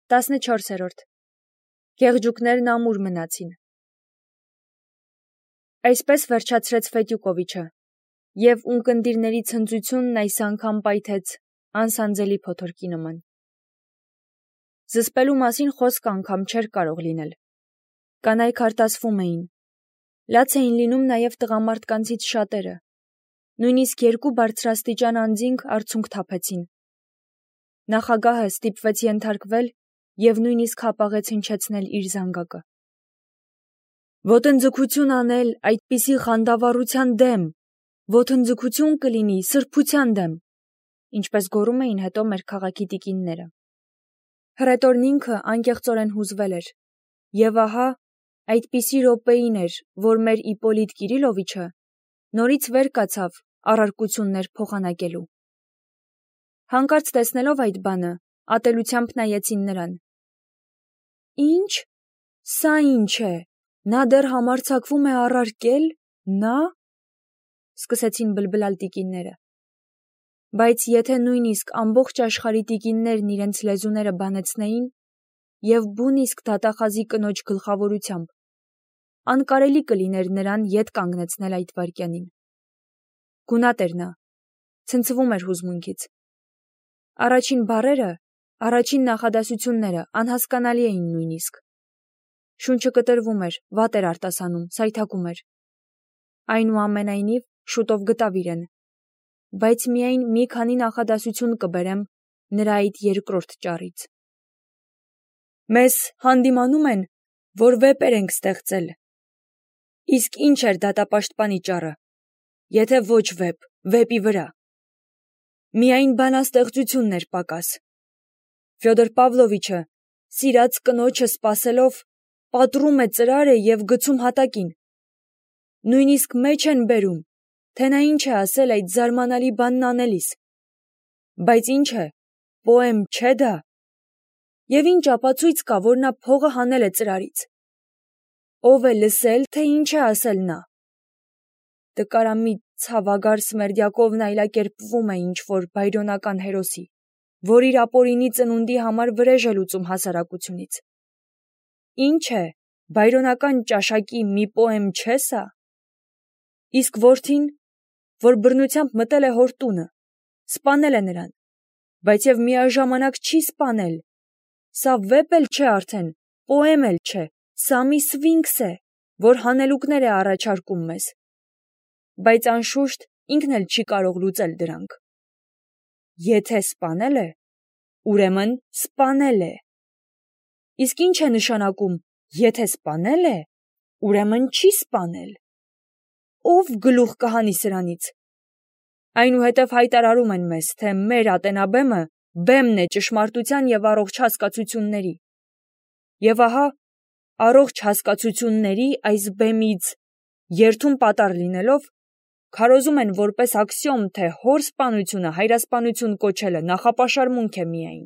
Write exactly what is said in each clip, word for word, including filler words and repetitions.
տասնչորսերորդ Գեղջուկներն ամուր մնացին։ Այսպես վերջացրեց Ֆետյուկովիչը, և ունկնդիրների ցնծությունն այս անգամ պայթեց անսանձելի փոթորկի նման։ Զսպելու մասին խոսք անգամ չէր կարող լինել։ Կանայք արտասվում էին։ Լաց էին լինում նաև տղամարդկանցից շատերը։ Նույնիսկ երկու բարձրաստիճան անձինք արցունք թափեցին։ Նախագահը ստիպվեց ենթարկվել և նույնիսկ հապաղեց հնչեցնել իր զանգակը։ Ոտնձգություն անել այդպիսի խանդավառության դեմ, ոտնձգություն կլինի սրբության դեմ, ինչպես գոռում էին հետո մեր քաղաքի տիկինները։ Հռետորն ինքը անկեղծորեն հուզվել էր, և ահա այդպիսի րոպեին էր, որ մեր Իպոլիտ Կիրիլովիչը նորից վեր կացավ առարկություններ փոխանակելու։ Հանկարծ տեսնելով այդ բանը, ատելությամբ նայեցին նրան։ Ինչ, սա ինչ է, նա դեռ համարձակվում է առարկել, նա, սկսեցին բլբլալ տիկինները։ Բայց եթե նույնիսկ ամբողջ աշխարհի տիկիններն իրենց լեզուները բանեցնեին, և բուն իսկ դատախազի կնոջ գլխավորությամբ, անկարելի կլիներ նրան ետ կանգնեցնել այդ վայրկյանին։ Գունատ էր նա, ցնցվում էր հուզմունքից։ Առաջին բառերը, առաջին նախադասությունները անհասկանալի էին նույնիսկ։ Շունչը կտրվում էր, վատ էր արտասանում, սայթաքում էր։ Այնուամենայնիվ շուտով գտավ իրեն, բայց միայն մի քանի նախադասություն կբերեմ նրա այդ երկրորդ ճառից։ Մեզ հանդիմանում են, որ վեպեր ենք ստեղծել։ Իսկ ինչ էր դատապաշտպանի ճառը, եթե ոչ վեպ, վեպի վրա։ Միայն բանաստեղծությունն էր պակաս։ Ֆյոդոր Պավլովիչը, սիրած կնոջը սպասելով, պատռում է ծրարը և գցում հատակին։ Նույնիսկ մեջ են բերում, թե նա ինչ է ասել այդ զարմանալի բանն անելիս։ Բայց ինչ է, պոեմ չէ դա։ Եվ ինչ ապացույց կա, որ նա փողը հանել է ծրարից։ Ով է լսել, թե ինչ է ասել նա։ Տկարամիտ ցավագար Սմերդյակովն այլակերպվում է ինչ-որ բայրոնական հերոսի, որ իր ապօրինի ծնունդի համար վրեժ է լուծում հասարակությունից։ Ինչ է, բայրոնական ճաշակի մի պոեմ չէ սա։ Իսկ որդին, որ բռնությամբ մտել է հոր տունը, սպանել է նրան, բայց և միաժամանակ չի սպանել։ Սա վեպ էլ չէ արդեն, պոեմ էլ չէ, սա մի սվինքս է, որ հանելուկներ է առաջարկում մեզ։ Բայց անշուշտ ինքն էլ չի կարող լուծել դրանք։ Եթե սպանել է, ուրեմն սպանել է։ Իսկ ինչ է նշանակում, եթե սպանել է, ուրեմն չի սպանել։ Ով գլուխ կհանի սրանից։ Այնուհետև հայտարարում են մեզ, թե մեր ատենաբեմը բեմն է ճշմարտության և առողջ հասկացությունների։ Եվ ահա, առողջ հասկացությունների այս բեմից երթում պատառ լինելով, քարոզում են որպես աքսիոմ, թե հոր սպանությունը հայրասպանություն կոչելը նախապաշարմունք է միայն։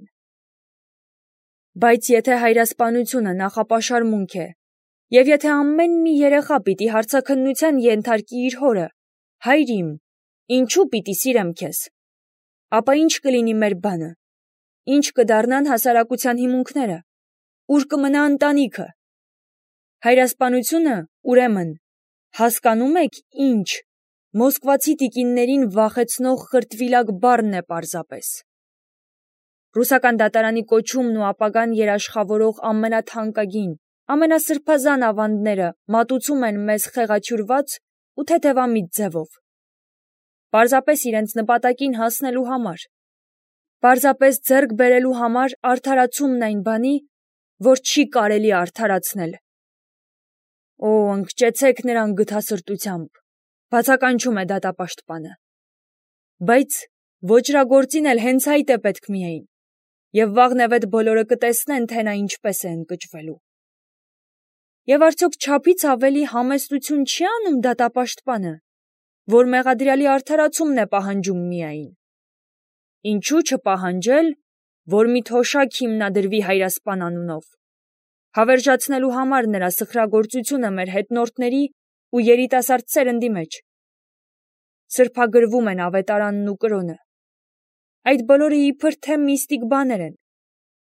Բայց եթե հայրասպանությունը նախապաշարմունք է, և եթե ամեն մի երեխա պիտի հարցաքննության ենթարկի իր հորը, հայր իմ, ինչու պիտի սիրեմ քեզ, ապա ինչ կլինի մեր բանը, ինչ կդառնան հասարակության հիմունքները, ուր կմնա ընտանիքը։ Հայրասպանությունը, ուրեմն, հասկանում եք ինչ, մոսկվացի տիկիններին վախեցնող խրտվիլակ բառն է պարզապես։ Ռուսական դատարանի կոչումն ու ապագան երաշխավորող ամենաթանկագին, ամենասրբազան ավանդները մատուցում են մեզ խեղաթյուրված ու թեթևամիտ ձևով։ Պարզապես իրենց նպատակին հասնելու համար։ Պարզապես ձեռք բերելու համար արդարացումն այն բանի, որ չի կարելի արդարացնել։ Օ, ընկճեցեք նրան գթասրտությամբ, բացականչում է դատապաշտպանը։ Բայց ոճրագործին էլ հենց այդ է պետք միայն, և վաղնևեթ բոլորը կտեսնեն, թե նա ինչպես է ընկճվելու։ Եվ արդյոք չափից ավելի համեստություն չի անում դատապաշտպանը, որ մեղադրյալի արդարացումն է պահանջում միայն։ Ինչու չպահանջել, որ մի թոշակ հիմնադրվի հայրասպան անունով, հավերժացնելու համար նրա սխրագործությունը մեր հետնորդների ու երիտասարդ սերնդի մեջ։ Սրբագրվում են ավետարանն ու կրոնը։ Այդ բոլորը իբր թե միստիկ բաներ են,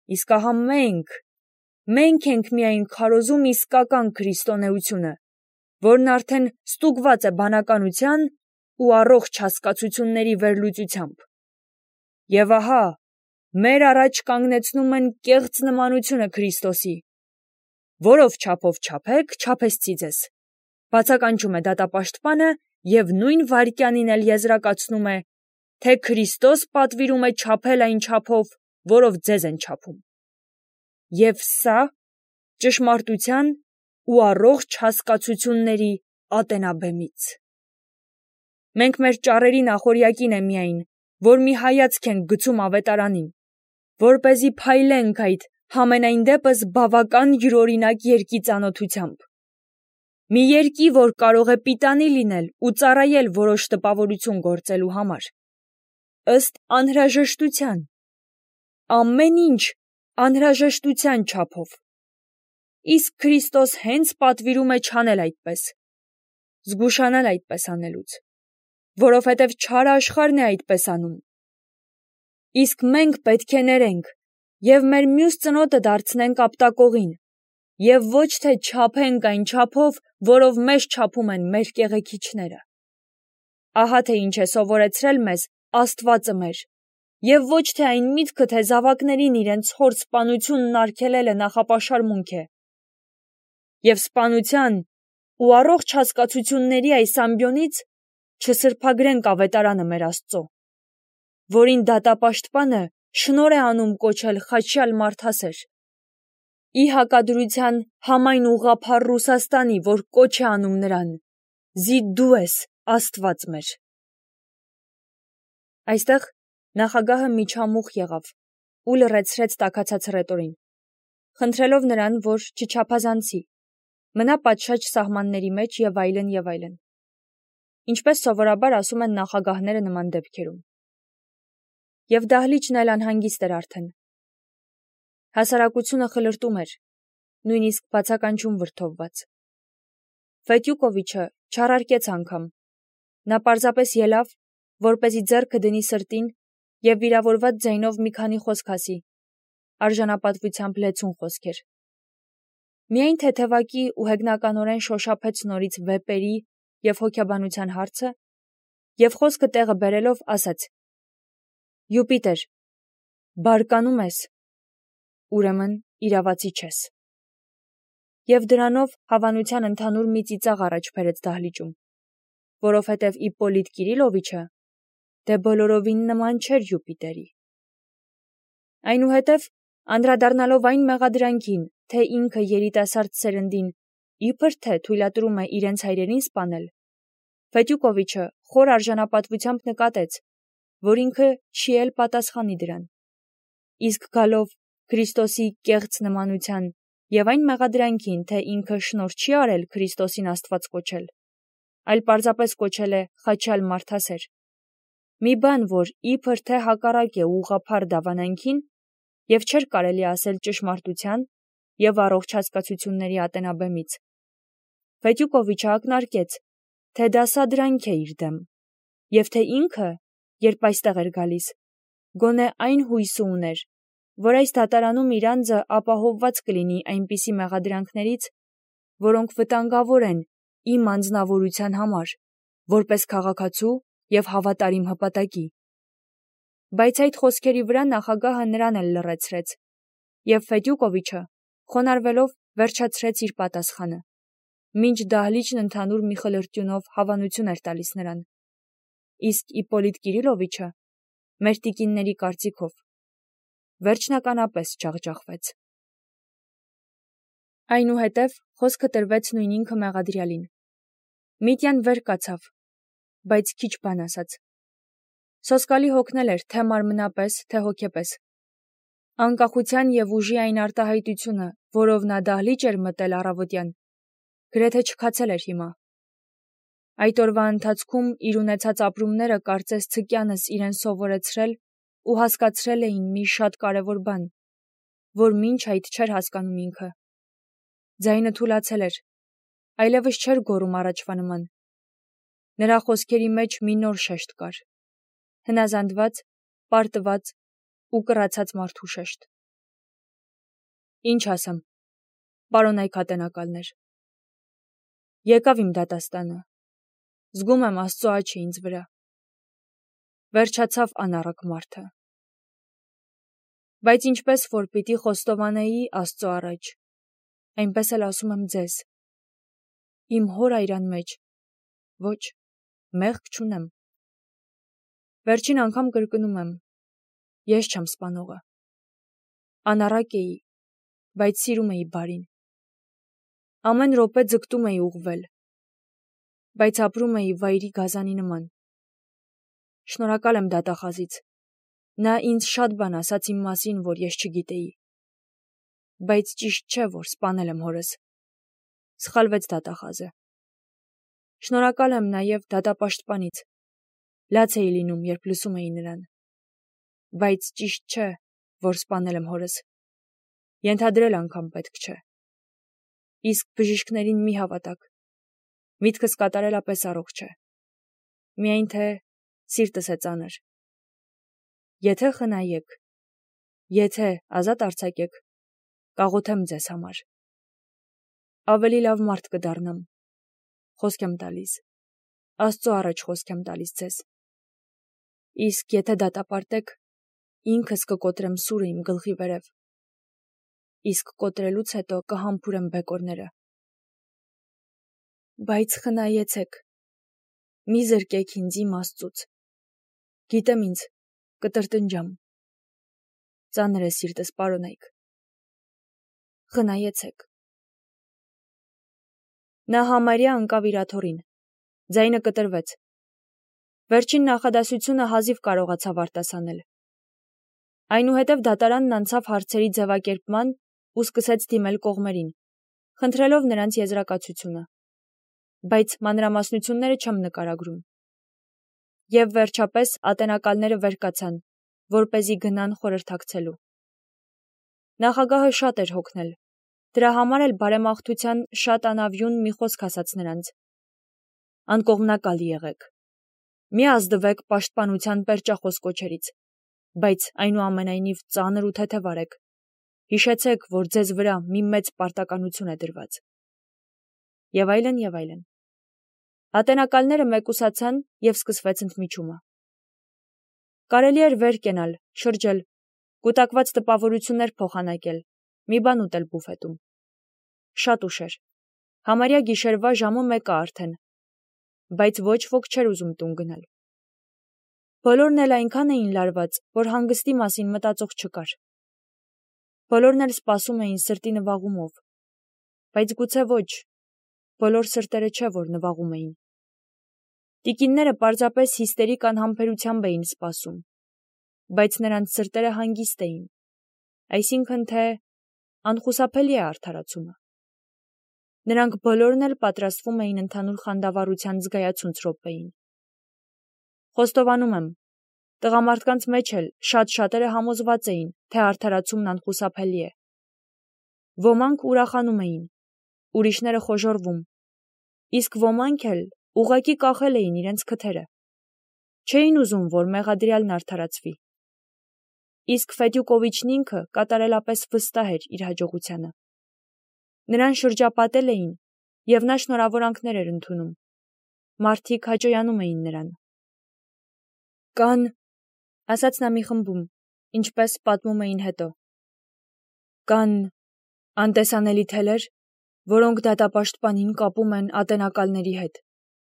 Իսկ ահա մենք, մենք ենք միայն քարոզում իսկական քրիստոնեությունը, որն արդեն ստուգված է բանականության ու առողջ հասկացությունների վերլուծությամբ։ Եվ ահա, մեր առաջ կանգնեցնում են կեղծ նմանությունը Քրիստոսի, որով չափով չափեք, չափեսցի ձեզ, բացականչում է դատապաշտպանը և նույն վայրկյանին էլ եզրակացնում է, թե Քրիստոս պատվիրում է չափել այն չափով, որով ձեզ են չափում։ Եվ սա ճշմարտության ու առողջ հասկացությունների ատենաբեմից։ Մենք մեր ճառերի նախօրյակին է միայն, որ մի հայացք ենք գցում ավետարանին, որպեսզի փայլենք այդ համենայն դեպս բավական յուրօրինակ երկի ծանոթությամբ։ Մի երկի, որ կարող է պիտանի լինել ու ծառայել որոշ տպավորություն գործելու համար։ Ըստ անհրաժեշտության։ Ամեն ինչ անհրաժեշտության չափով։ Իսկ Քրիստոս հենց պատվիրում է չանել այդպես, զգուշանալ այդպես անելուց, որովհետև չարը աշխարհն է այդպես անում։ Իսկ մենք պետք է ներենք և մեր մյուս ծնոտը դարձնենք ապտակողին, և ոչ թե չափենք այն չափով, որով մեզ չափում են մեր կեղեքիչները։ Ահա թե ինչ է սովորեցրել մեզ Աստվածը մեր, և ոչ թե այն միտքը, թե զավակներին իրենց հոր սպանությունն արգելելը նախապաշարմունք է։ Եվ սպանության ու առողջ հասկացությունների այս ամբիոնից չսրբագրենք ավետարանը մեր Աստծո, որին դատապաշտպանը շնորհ է անում կոչել խաչյալ մարդասեր, ի հակադրության համայն ուղղափառ Ռուսաստանի, որ կոչ է անում նրան. «Զի դու ես Աստված մեր»։ Այստեղ նախագահը միջամուխ եղավ ու լռեցրեց տաքացած հռետորին, խնդրելով նրան, որ չչափազանցի, մնա պատշաճ սահմանների մեջ և այլն և այլն, ինչպես սովորաբար ասում են նախագահները նման դեպքերում։ Եվ դահլիճն էլ անհանգիստ էր արդեն։ Հասարակությունը խլրտում էր, նույնիսկ բացականչում վրդովված։ Ֆետյուկովիչը չառարկեց անգամ, նա պարզապես ելավ, որպեսզի ձեռքը դնի սրտին և վիրավորված ձայնով մի քանի խոսք ասի, արժանապատվությամբ լեցուն խոսքեր։ Միայն թեթևակի ու հեգնականորեն շոշափեց նորից վեպերի և հոգեբանության հարցը և խոսքը տեղը բերելով ասաց. «Յուպիտեր, բարկանում ես, ուրեմն իրավացի չես»։ Եվ դրանով հավանության ընդհանուր մի ծիծաղ առաջ բերեց դահլիճում, որովհետև Իպպոլիտ Կիրիլովիչը դե բոլորովին նման չէր Յուպիտերի։ Այնուհետև, անդրադառնալով այն մեղադրանքին, թե ինքը երիտասարդ սերնդին իբր թե թույլատրում է իրենց հայրերին սպանել, Ֆետյուկովիչը խոր արժանապատվությամբ նկատեց, որ ինքը չի էլ պատասխանի դրան։ Իսկ գալով Քրիստոսի կեղծ նմանության և այն մեղադրանքին, թե ինքը շնորհ չի արել Քրիստոսին Աստված կոչել, այլ պարզապես կոչել է խաչյալ մարդասեր, մի բան, որ իբր թե հակառակ է ուղղափառ դավանանքին և չէր կարելի ասել ճշմարտության և առողջ հասկացությունների ատենաբեմից, Ֆետյուկովիչը ակնարկեց, թե դա սադրանք է իր դեմ, և թե ինքը, երբ այստեղ էր գալիս, գոնե այն հույսը ուներ, որ այս դատարանում իր անձը ապահովված կլինի այնպիսի մեղադրանքներից, որոնք վտանգավոր են իմ անձնավորության համար, որպես քաղաքացու և հավատարիմ հպատակի։ Բայց այդ խոսքերի վրա նախագահը նրան էլ լռեցրեց, և Ֆետյուկովիչը, խոնարհվելով, վերջացրեց իր պատասխանը, մինչ դահլիճն ընդհանուր մի խլրտյունով հավանություն էր տալիս նրան, իսկ Իպպոլիտ Կիրիլովիչը, մեր տիկինների կարծիքով, վերջնականապես ջախջախվեց։ Այնուհետև խոսքը տրվեց նույն ինքը մեղադրյալին։ Միտյան վեր կացավ, բայց քիչ բան ասաց։ Սոսկալի հոգնել էր թե մարմնապես, թե հոգեպես։ Անկախության և ուժի այն արտահայտությունը, որով նա դահլիճ էր մտել առավոտյան, գրեթե չքացել էր հիմա։ Այդ օրվա ընթացքում իր ունեցած ապրումները կարծես ցկյանս իրեն սովորեցրել ու հասկացրել էին մի շատ կարևոր բան, որ մինչ այդ չէր հասկանում ինքը։ Ձայնը թուլացել էր, այլևս չէր գոռում առաջվա նման։ Նրա խոսքերի մեջ մի նոր շեշտ կար, հնազանդված, պարտված ու կռացած մարդու շեշտ։ Ինչ ասեմ, պարոնայք ատենակալներ։ Եկավ իմ դատաստանը, զգում եմ Աստծո աչքը ինձ վրա, վերջացավ անառակ մարդը, բայց ինչպես որ պիտի խոստովանեի Աստծո առաջ, այնպես էլ ասում եմ ձեզ, իմ հոր այրան մեջ, ոչ, մեղք չունեմ, վերջին անգամ կրկնում եմ, ես չեմ սպանողը, անառակ էի, բայց սիրում էի բարին, ամեն րոպե ձգտում էի ուղղվել, բայց ապրում էի վայրի գազանի նման, շնորհակալ եմ դատախազից, նա ինձ շատ բան ասաց իմ մասին, որ ես չգիտեի, բայց ճիշտ չէ, որ սպանել եմ հորս, սխալվեց դատախազը, շնորհակալ եմ նաև դատապաշտպանից, լաց էի լինում, երբ լսում էի նրան, բայց ճիշտ չէ, որ սպանել եմ հորս, ենթադրել անգամ պետք չէ, իսկ բժիշկներին մի հավատաք, միտքս կատարելապես առողջ է, միայն թե սիրտս է ծանր, եթե խնայեք, եթե ազատ արձակեք, կաղոթեմ ձեզ համար, ավելի լավ մարդ կդառնամ, խոսք եմ տալիս, Աստծո առաջ խոսք եմ տալիս ձեզ, իսկ եթե դատապարտեք, ինքս կկոտրեմ սուրը իմ գլխի վերև, իսկ կոտրելուց հետո կհամբուրեմ բեկորները, բայց խնայեցեք, մի զրկեք ինձ իմ Աստծուց, գիտեմ ինձ, կտրտնջամ, ծանր է սիրտս պարոնայք, խնայեցեք, նա համարյա ընկավ իր աթոռին, ձայնը կտրվեց, վերջին նախադասությունը հազիվ կարողացավ արտասանել, այնուհետև դատարանն անցավ հարցերի ձևակերպման ու սկսեց դիմել կողմերին, խնդրելով նրանց եզրակացությունը, բայց մանրամասնությունները չեմ նկարագրում, և վերջապես ատենակալները վեր կացան, որպեսզի գնան խորհրդակցելու, նախագահը շատ էր հոգնել, դրա համար էլ բարեմաղթության շատ անավյուն մի խոսք ասաց նրանց, անկողմնակալ եղեք, մի ազդվեք պաշտպանության պերճախոս կոչերից, բայց այնուամենայնիվ ծանր ու թեթև արեք, հիշեցեք, որ ձեզ վրա մի մեծ պարտականություն է դրված, և այլն, և այլն, ատենակալները մեկուսացան և սկսվեց ընդմիջումը, կարելի էր վեր կենալ, շրջել, կուտակված տպավորություններ փոխանակել, մի բան ուտել բուֆետում, շատ ուշ էր, համարյա գիշերվա ժամը մեկը արդեն, բայց ոչ ոք չէր ուզում տուն գնալ, բոլորն էլ այնքան էին լարված, որ հանգստի մասին մտածող չկար, բոլորն էլ սպասում էին սրտի նվաղումով, բայց գուցե ոչ, բոլոր սրտերը չէ, որ նվաղում էին, տիկինները պարզապես հիստերիկ անհամբերությամբ էին սպասում, բայց նրանց սրտերը հանգիստ էին, այսինքն թե անխուսափելի է արդարացումը, նրանք բոլորն էլ պատրաստվում էին ընդհանուր խանդավառության զգայացունց րոպեին, խոստովանում եմ, տղամարդկանց մեջ էլ շատ շատերը համոզված էին, թե արդարացումն անխուսափելի է, ոմանք ուրախանում էին, ուրիշները խոժոռվում, իսկ ոմանք էլ ուղղակի կախել էին իրենց քթերը, չէին ուզում, որ մեղադրյալն արդարացվի, իսկ Ֆեդյուկովիչն ինքը կատարելապես վստահ էր իր հաջողությանը, նրան շրջապատել էին և նա շնորհավորանքներ էր ընդունում, մարդիկ հաճոյանում էին նրան, կան, ասաց նա մի խմբում, ինչպես պատմում էին հետո, կան անտեսանելի թելեր, որոնք դատապաշտպանին կապում են ատենակալների հետ,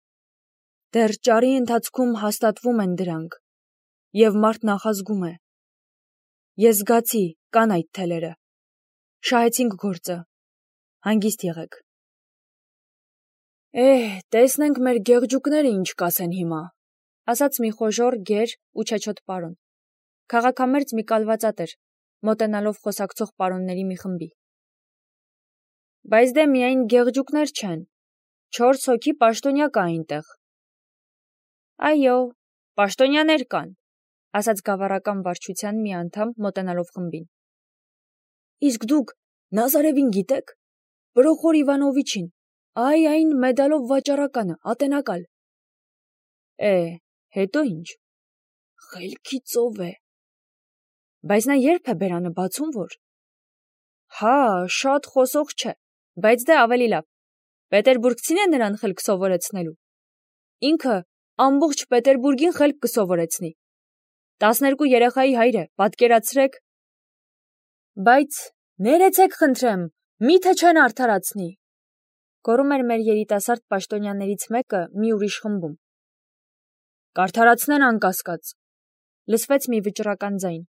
դեռ ճարի ընթացքում հաստատվում են դրանք, և մարդ նախազգում է, ես զգացի, կան այդ թելերը, շահեցինք գործը, հանգիստ եղեք, Էհ, տեսնենք մեր գեղջուկները ինչ կասեն հիմա, ասաց մի խոժոռ, գեր ու չեչոտ պարոն, քաղաքամերձ մի կալվածատեր, մոտենալով խոսակցող պարոնների մի խմբի, բայց դե միայն գեղջուկներ չեն, չորս հոգի պաշտոնյա կա այնտեղ, այո, պաշտոնյաներ կան, ասաց գավառական վարչության մի անդամ մոտենալով խմբին, իսկ դուք Նազարևին գիտեք, Պրոխոր Իվանովիչին, այ այն մեդալով վաճառականը, ատենակալ, է, հետո ինչ, խելքի ծով է, բայց նա երբ է բերանը բացում, որ, Հա, շատ խոսող չէ, բայց դե ավելի լավ։ Պետերբուրգցին է նրան խելք սովորեցնելու։ Ինքը ամբողջ Պետերբուրգին խելք կսովորեցնի։ տասներկու երեխայի հայր է, պատկերացրեք։ Բայց ներեցեք խնդրեմ, միթե չեն արդարացնի։ Գոռում էր մեր երիտասարդ պաշտոնյաներից մեկը մի ուրիշ խմբում։ Կարդարացնեն անկասկած, լսվեց մի վճռական ձայն։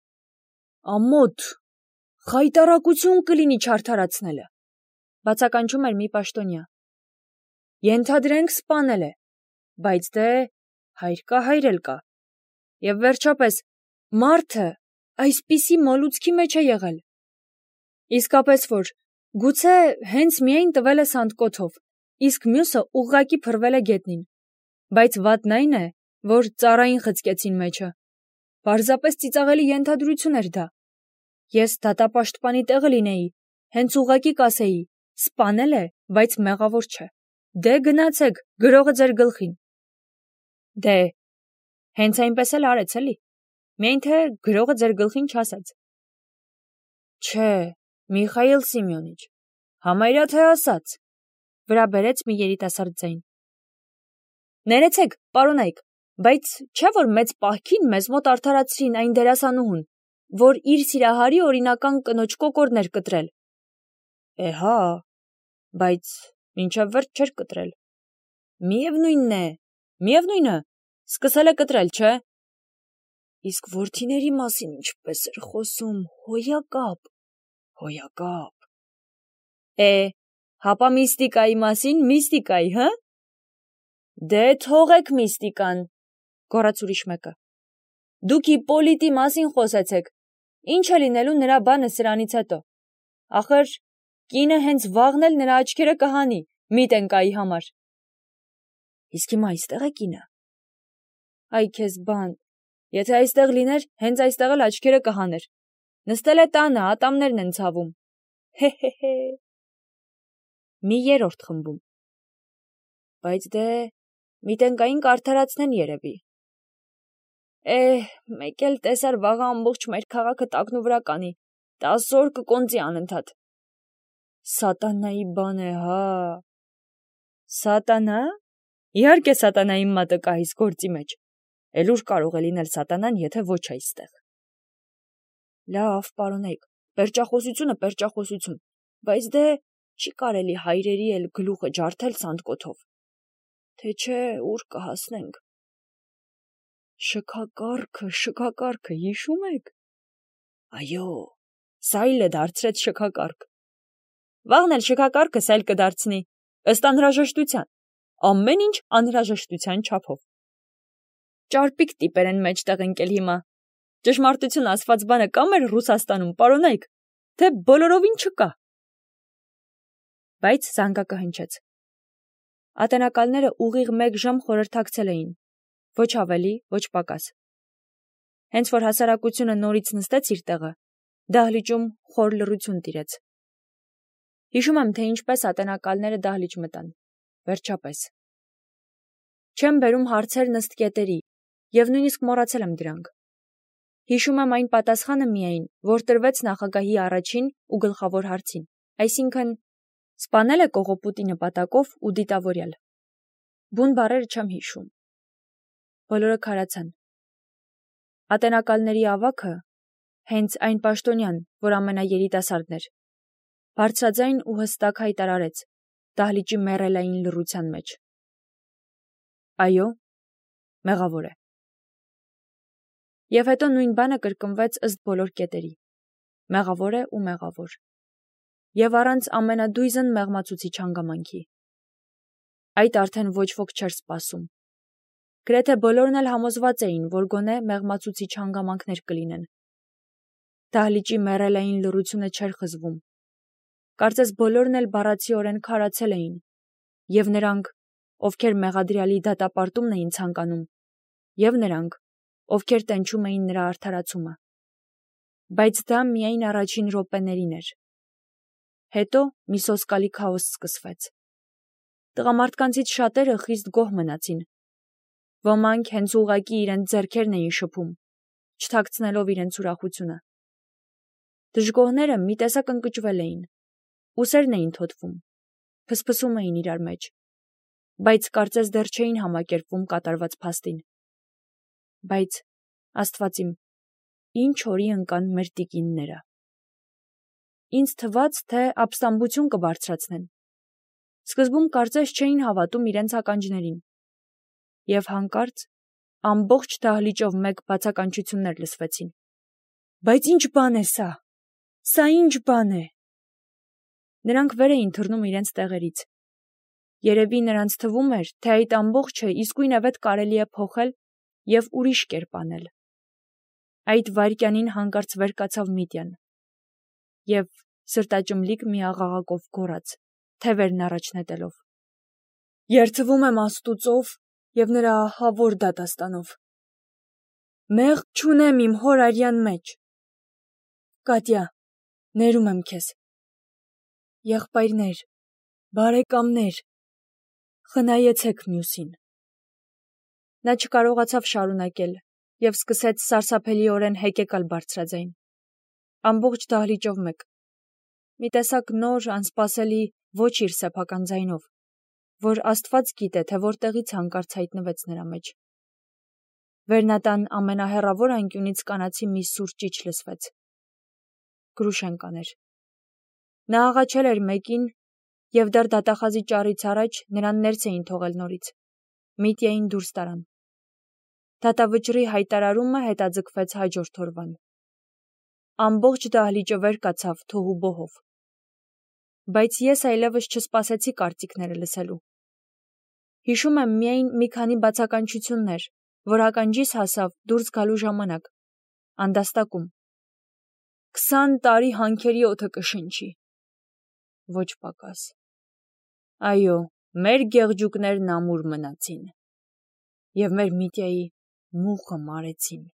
Ամոթ, խայտարակություն կլինի չարդարացնելը, բացականչում էր մի պաշտոնյա։ Ենթադրենք սպանել է, բայց դե հայր կա, հայր էլ կա։ Եվ վերջապես մարդը այսպիսի մոլուցքի մեջ է եղել։ Իսկապես որ, գուցե հենց միայն տվել է սանդկոթով, իսկ մյուսը ուղղակի փռվել է գետնին, բայց վատն այն է, որ ծառային խցկեցին մեջը։ Պարզապես ծիծաղելի ենթադրություն էր դա։ Ես դատապաշտպանի տեղը լինեի, հենց ուղղակի կասեի, սպանել է, բայց մեղավոր չէ։ Դե գնացեք, գրողը ձեր գլխին։ Դե, հենց այնպես էլ արեց էլի, միայն թե գրողը ձեր գլխին չասաց։ Չէ, Միխայիլ Սիմոնիչ, համարյա թե ասաց, վրա բերեց մի երիտասարդ ձայն։ Ներեցեք, պարոնայք, բայց չէ որ մեծ պահքին մեզ մոտ արդարացրին այն դերասանուհուն, որ իր սիրահարի օրինական կնոջ կոկորդն էր կտրել։ Է հա, բայց մինչև վերջ չէր կտրել։ Միևնույնն է, միևնույնը, սկսել է կտրել, չէ։ Իսկ որդիների մասին ինչպես էր խոսում, հոյակապ, հոյակապ։ Է, հապա միստիկայի մասին, միստիկայի, հա։ Դե թողեք միստիկան, գոռաց ուրիշ մեկը։ Դուք Իպոլիտի մասին խոսեցեք, ինչ է լինելու նրա բանը սրանից հետո։ Ախր կինը հենց վաղն էլ նրա աչքերը կհանի Միտենկայի համար։ Իսկ հիմա այստեղ է կինը։ Այ քեզ բան, եթե այստեղ լիներ, հենց այստեղ էլ աչքերը կհաներ։ Նստել է տանը, ատամներն են ցավում։ Հե-հե-հե։ Մի երրորդ խմբում։ Բայց դե Միտենկային կարդարացնեն երևի։ Էհ, մեկ էլ տեսար վաղը ամբողջ մեր քաղաքը տակնու վրա կանի, տասը օր կկոնծի անընդհատ։ Սատանայի բան է, հա։ Սատանա։ Իհարկե սատանայի մատը կա հիս գործի մեջ, էլ ուր կարող է լինել սատանան, եթե ոչ այստեղ։ Լավ, պարոնայք, պերճախոսությունը պերճախոսություն, բայց դե չի կարելի հայրերի էլ գլուխը ջարդել սանդկոթով, թե չէ ուր կհասնենք։ Շքակառքը, շքակառքը, հիշում եք։ Այո, սայլը դարձրեց շքակառք։ Վաղն էլ շքակառքը սայլ կդարձնի, ըստ անհրաժեշտության, ամեն ինչ անհրաժեշտության չափով։ Ճարպիկ տիպեր են մեջտեղ ընկել հիմա։ Ճշմարտություն ասված բանը կա մեր Ռուսաստանում, պարոնայք, թե բոլորովին չկա։ Բայց զանգակը հնչեց։ Ատենակալները ուղիղ մեկ ժամ խորհրդակցել էին, ոչ ավելի, ոչ պակաս։ Հենց որ հասարակությունը նորից նստեց իր տեղը, դահլիճում խոր լռություն տիրեց։ Հիշում եմ, թե ինչպես ատենակալները դահլիճ մտան, վերջապես։ Չեմ բերում հարցերն ըստ կետերի, և նույնիսկ մոռացել եմ դրանք։ Հիշում եմ այն պատասխանը միայն, որ տրվեց նախագահի առաջին ու գլխավոր հարցին, այսինքն սպանել է կողոպուտի նպատակով ու դիտավորյալ։ Բուն բառերը չեմ հիշում։ Բոլորը քարացան։ Ատենակալների ավագը, հենց այն պաշտոնյան, որ ամենաերիտասարդն էր, բարձրաձայն ու հստակ հայտարարեց դահլիճի մեռելային լռության մեջ. Այո, մեղավոր է։ Եվ հետո նույն բանը կրկնվեց ըստ բոլոր կետերի. մեղավոր է ու մեղավոր։ Եվ առանց ամենադույզն մեղմացուցիչ հանգամանքի։ Այդ արդեն ոչ ոք չէր սպասում։ Գրեթե բոլորն էլ համոզված էին, որ գոնե մեղմացուցիչ հանգամանքներ կլինեն։ Դահլիճի մեռելային լռությունը չէր խզվում։ Կարծես բոլորն էլ բառացիորեն քարացել էին, և նրանք, ովքեր մեղադրյալի դատապարտումն էին ցանկանում, և նրանք, ովքեր տենչում էին նրա արդարացումը։ Բայց դա միայն առաջին րոպեներին էր։ Հետո մի սոսկալի քաոս սկսվեց։ Տղամարդկանցից շատերը խիստ գոհ մնացին։ Ոմանք հենց ուղղակի իրենց ձեռքերն էին շփում, չթաքցնելով իրենց ուրախությունը։ Դժգոհները մի տեսակ ընկճվել էին, ուսերն էին թոթվում, փսփսում էին իրար մեջ, բայց կարծես դեռ չէին համակերպվում կատարված փաստին։ Բայց, Աստված իմ, ինչ օրի ընկան մեր տիկինները։ Ինձ թվաց, թե ապստամբություն կբարձրացնեն։ Սկզբում կարծես չէին հավատում իրենց ականջներին։ Եվ հանկարծ ամբողջ դահլիճով մեկ բացականչություններ լսվեցին։ Բայց ինչ բան է սա։ Սա ինչ բան է։ Նրանք վեր էին թռնում իրենց տեղերից։ Երևի նրանց թվում էր, թե այդ ամբողջը իսկույնևեթ կարելի է փոխել և ուրիշ կերպ անել։ Այդ վայրկյանին հանկարծ վեր կացավ Միտյան և սրտաճմլիկ մի աղաղակով գոռաց, թևերն առաջ նետելով. «Երդվում եմ Աստուծով և նրա ահավոր դատաստանով։ Մեղք չունեմ իմ հոր արյան մեջ։ Կատյա, ներում եմ քեզ։ Եղբայրներ, բարեկամներ, խնայեցեք մյուսին»։ Նա չկարողացավ շարունակել և սկսեց սարսափելիորեն հեկեկալ բարձրաձայն, ամբողջ դահլիճով մեկ, մի տեսակ նոր, անսպասելի ոչ իր սեփական ձայնով, որ Աստված գիտե, թե որտեղից հանկարծ հայտնվեց նրա մեջ։ Վերնատան ամենահեռավոր անկյունից կանացի մի սուր ճիչ լսվեց։ Գրուշեն կաներ։ Նա աղաչել էր մեկին, և դեռ դատախազի ճառից առաջ նրան ներս էին թողել նորից։ Միտյային դուրս տարան։ Դատավճռի հայտարարումը հետաձգվեց հաջորդ օրվան։ Ամբողջ դահլիճը վեր կացավ թոհուբոհով։ Բայց ես այլևս չսպասեցի կարծիքները լսելու։ Հիշում եմ միայն մի քանի բացականչություններ, որ ականջիս հասավ դուրս գալու ժամանակ, անդաստակում։ Քսան տարի հանքերի օդը կշնչի։ Ոչ պակաս։ Այո, մեր գեղջուկներն ամուր մնացին, և մեր Միտյայի մուխը մարեցին։